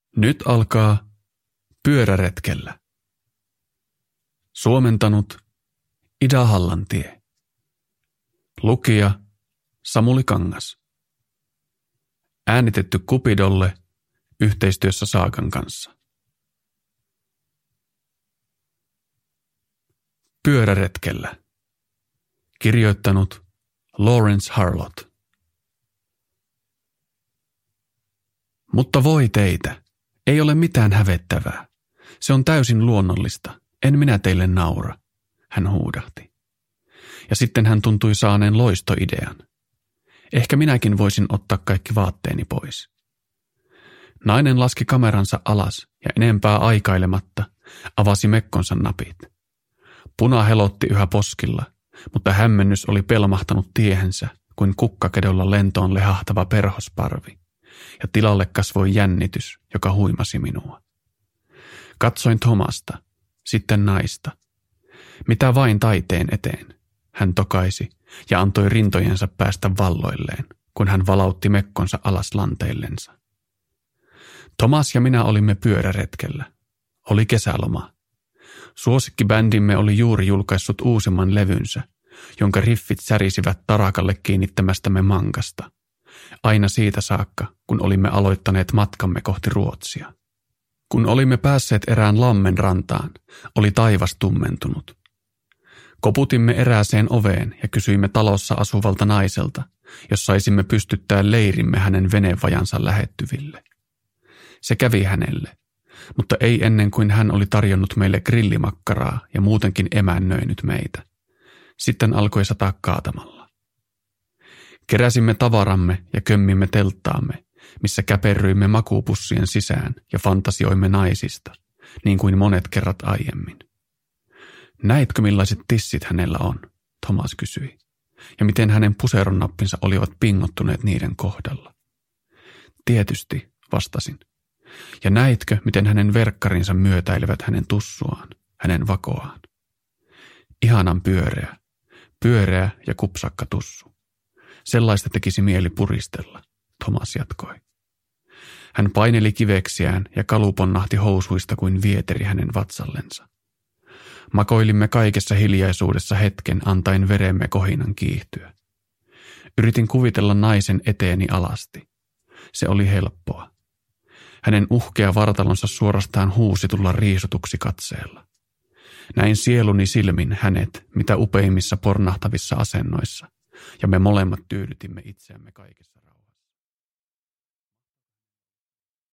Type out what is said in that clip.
Nyt alkaa Pyöräretkellä. Suomentanut Ida Hallantie. Lukija Samuli Kangas. Äänitetty Cupidolle yhteistyössä Saagan kanssa. Pyöräretkellä. Kirjoittanut Lawrence Harlot. Mutta voi teitä, ei ole mitään hävettävää. Se on täysin luonnollista. En minä teille naura, hän huudahti. Ja sitten hän tuntui saaneen loistoidean. Ehkä minäkin voisin ottaa kaikki vaatteeni pois. Nainen laski kameransa alas ja enempää aikailematta avasi mekkonsa napit. Puna helotti yhä poskilla, mutta hämmennys oli pelmahtanut tiehensä kuin kukkakedolla lentoon lehahtava perhosparvi, ja tilalle kasvoi jännitys, joka huimasi minua. Katsoin Thomasta, sitten naista. Mitä vain taiteen eteen, hän tokaisi ja antoi rintojensa päästä valloilleen, kun hän valautti mekkonsa alas lanteillensa. Thomas ja minä olimme pyöräretkellä. Oli kesäloma. Suosikkibändimme oli juuri julkaissut uusimman levynsä, jonka riffit särisivät tarakalle kiinnittämästämme mankasta. Aina siitä saakka, kun olimme aloittaneet matkamme kohti Ruotsia. Kun olimme päässeet erään lammen rantaan, oli taivas tummentunut. Koputimme erääseen oveen ja kysyimme talossa asuvalta naiselta, jos saisimme pystyttää leirimme hänen venevajansa lähettyville. Se kävi hänelle, mutta ei ennen kuin hän oli tarjonnut meille grillimakkaraa ja muutenkin emännöinyt meitä. Sitten alkoi sataa kaatamalla. Keräsimme tavaramme ja kömmimme telttaamme, missä käperryimme makuupussien sisään ja fantasioimme naisista, niin kuin monet kerrat aiemmin. Näitkö millaiset tissit hänellä on, Thomas kysyi, ja miten hänen puseronnappinsa olivat pingottuneet niiden kohdalla. Tietysti, vastasin. Ja näitkö, miten hänen verkkarinsa myötäilevät hänen tussuaan, hänen vakoaan. Ihanan pyöreä ja kupsakka tussu. Sellaista tekisi mieli puristella, Thomas jatkoi. Hän paineli kiveksiään ja kalu ponnahti housuista kuin vieteri hänen vatsallensa. Makoilimme kaikessa hiljaisuudessa hetken antaen veremme kohinan kiihtyä. Yritin kuvitella naisen eteeni alasti. Se oli helppoa. Hänen uhkea vartalonsa suorastaan huusi tulla riisutuksi katseella. Näin sieluni silmin hänet, mitä upeimmissa pornahtavissa asennoissa, ja me molemmat tyydytimme itseämme kaikessa.